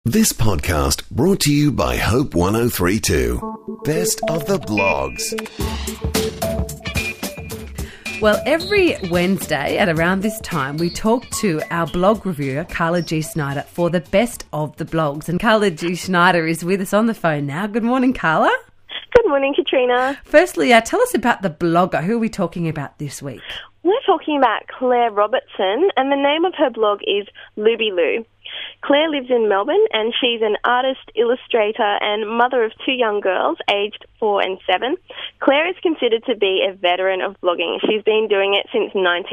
This podcast brought to you by Hope 1032. Best of the blogs. Well, every Wednesday at around this time, we talk to our blog reviewer, Carla G. Schneider, for the best of the blogs. And Carla G. Schneider is with us on the phone now. Good morning, Carla. Good morning, Katrina. Firstly, tell us about the blogger. Who are we talking about this week? We're talking about Claire Robertson, and the name of her blog is Luby Lou. Claire lives in Melbourne, and she's an artist, illustrator, and mother of two young girls, aged 4 and 7. Claire is considered to be a veteran of blogging. She's been doing it since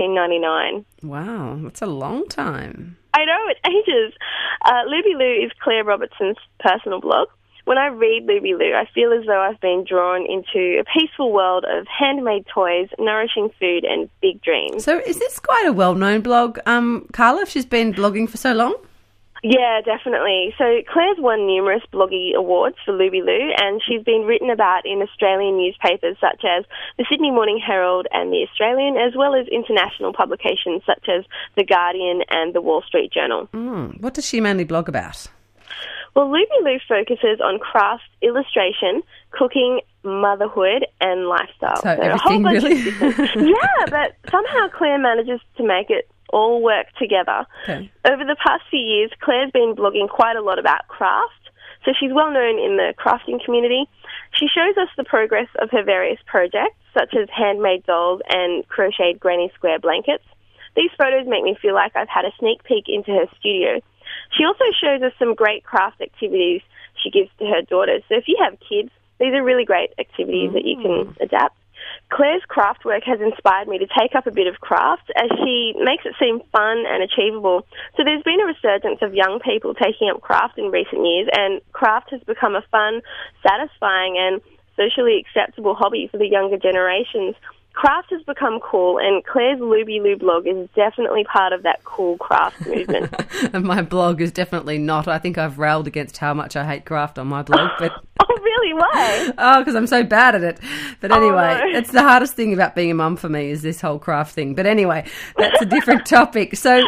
1999. Wow, that's a long time. I know, it's ages. Luby Lou is Claire Robertson's personal blog. When I read Luby Lou, I feel as though I've been drawn into a peaceful world of handmade toys, nourishing food, and big dreams. So is this quite a well-known blog, Carla, if she's been blogging for so long? Yeah, definitely. So Claire's won numerous bloggy awards for Luby Lou, and she's been written about in Australian newspapers such as the Sydney Morning Herald and the Australian, as well as international publications such as The Guardian and The Wall Street Journal. What does she mainly blog about? Well, Luby Lou focuses on craft, illustration, cooking, motherhood, and lifestyle. So everything, really? Yeah, but somehow Claire manages to make it all work together. Okay. Over the past few years, Claire's been blogging quite a lot about craft, so she's well known in the crafting community. She shows us the progress of her various projects, such as handmade dolls and crocheted granny square blankets. These photos make me feel like I've had a sneak peek into her studio. She also shows us some great craft activities she gives to her daughters. So if you have kids, these are really great activities that you can adapt. Claire's craft work has inspired me to take up a bit of craft as she makes it seem fun and achievable. So there's been a resurgence of young people taking up craft in recent years, and craft has become a fun, satisfying and socially acceptable hobby for the younger generations. Craft has become cool, and Claire's Luby Lou blog is definitely part of that cool craft movement. And my blog is definitely not. I think I've railed against how much I hate craft on my blog. But Oh, really? Why? because I'm so bad at it. But anyway, It's the hardest thing about being a mum for me is this whole craft thing. But anyway, that's a different topic. So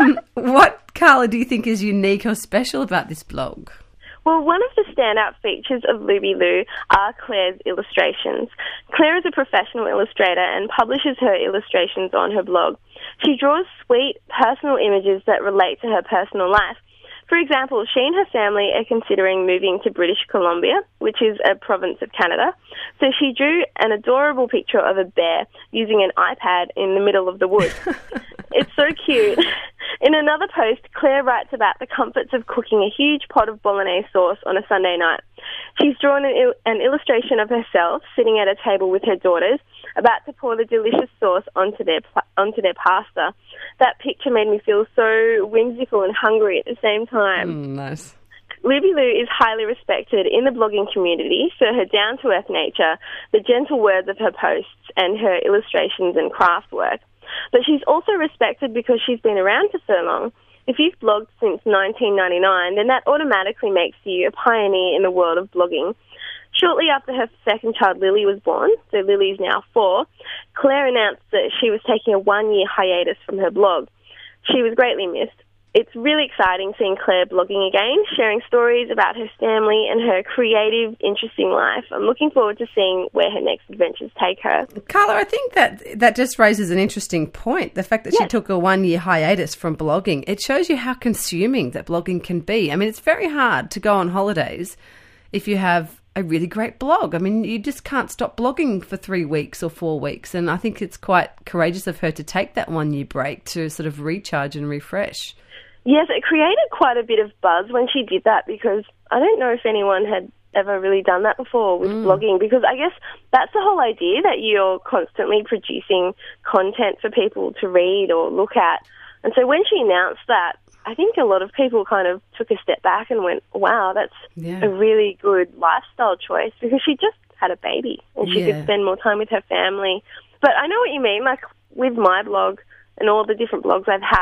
what, Carla, do you think is unique or special about this blog? Well, one of the standout features of Luby Lou are Claire's illustrations. Claire is a professional illustrator and publishes her illustrations on her blog. She draws sweet, personal images that relate to her personal life. For example, she and her family are considering moving to British Columbia, which is a province of Canada. So she drew an adorable picture of a bear using an iPad in the middle of the woods. It's so cute. In another post, Claire writes about the comforts of cooking a huge pot of bolognese sauce on a Sunday night. She's drawn an illustration of herself sitting at a table with her daughters, about to pour the delicious sauce onto their pasta. That picture made me feel so whimsical and hungry at the same time. Nice. Luby Lou is highly respected in the blogging community for her down-to-earth nature, the gentle words of her posts, and her illustrations and craft work. But she's also respected because she's been around for so long. If you've blogged since 1999, then that automatically makes you a pioneer in the world of blogging. Shortly after her second child, Lily, was born, so Lily's now 4, Claire announced that she was taking a 1-year hiatus from her blog. She was greatly missed. It's really exciting seeing Claire blogging again, sharing stories about her family and her creative, interesting life. I'm looking forward to seeing where her next adventures take her. Carla, I think that just raises an interesting point. The fact that she took a 1-year hiatus from blogging, it shows you how consuming that blogging can be. I mean, it's very hard to go on holidays if you have a really great blog. I mean, you just can't stop blogging for 3 weeks or 4 weeks. And I think it's quite courageous of her to take that 1-year break to sort of recharge and refresh. Yes, it created quite a bit of buzz when she did that because I don't know if anyone had ever really done that before with blogging, because I guess that's the whole idea, that you're constantly producing content for people to read or look at. And so when she announced that, I think a lot of people kind of took a step back and went, wow, that's a really good lifestyle choice, because she just had a baby and she could spend more time with her family. But I know what you mean, like with my blog and all the different blogs I've had,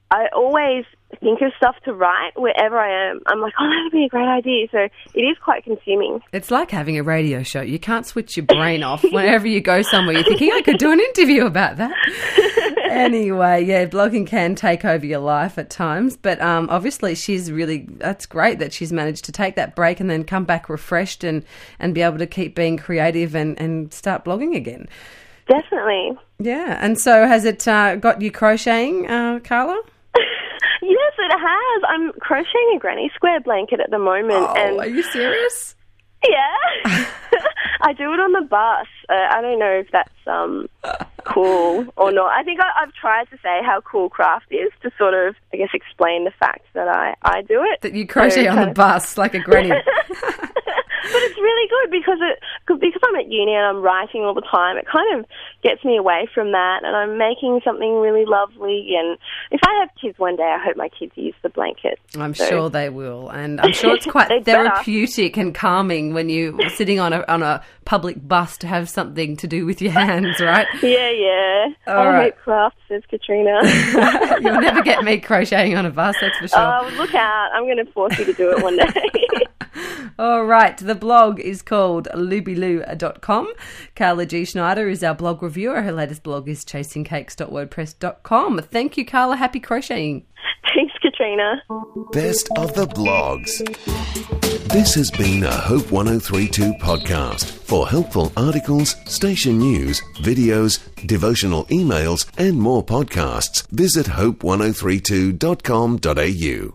I always think of stuff to write wherever I am. I'm like, oh, that would be a great idea. So it is quite consuming. It's like having a radio show. You can't switch your brain off. Whenever you go somewhere, you're thinking, I could do an interview about that. Anyway, yeah, blogging can take over your life at times. But obviously that's great that she's managed to take that break and then come back refreshed and be able to keep being creative and start blogging again. Definitely. Yeah. And so has it got you crocheting, Carla? Yes, it has. I'm crocheting a granny square blanket at the moment. Oh, and are you serious? Yeah. I do it on the bus. I don't know if that's cool or not. I think I've tried to say how cool craft is to sort of, I guess, explain the fact that I do it. That you crochet on the bus like a granny. But it's really good because I'm at uni and I'm writing all the time. It kind of gets me away from that, and I'm making something really lovely. And if I have kids one day, I hope my kids use the blanket. I'm sure they will, and I'm sure it's quite therapeutic and calming when you're sitting on a public bus to have something to do with your hands, right? Yeah. I hate craft, says Katrina. You'll never get me crocheting on a bus, that's for sure. Oh, look out. I'm going to force you to do it one day. All right, the blog is called lubiloo.com. Carla G. Schneider is our blog reviewer. Her latest blog is chasingcakes.wordpress.com. Thank you, Carla. Happy crocheting. Thanks, Katrina. Best of the blogs. This has been a Hope 1032 podcast. For helpful articles, station news, videos, devotional emails, and more podcasts, visit hope1032.com.au.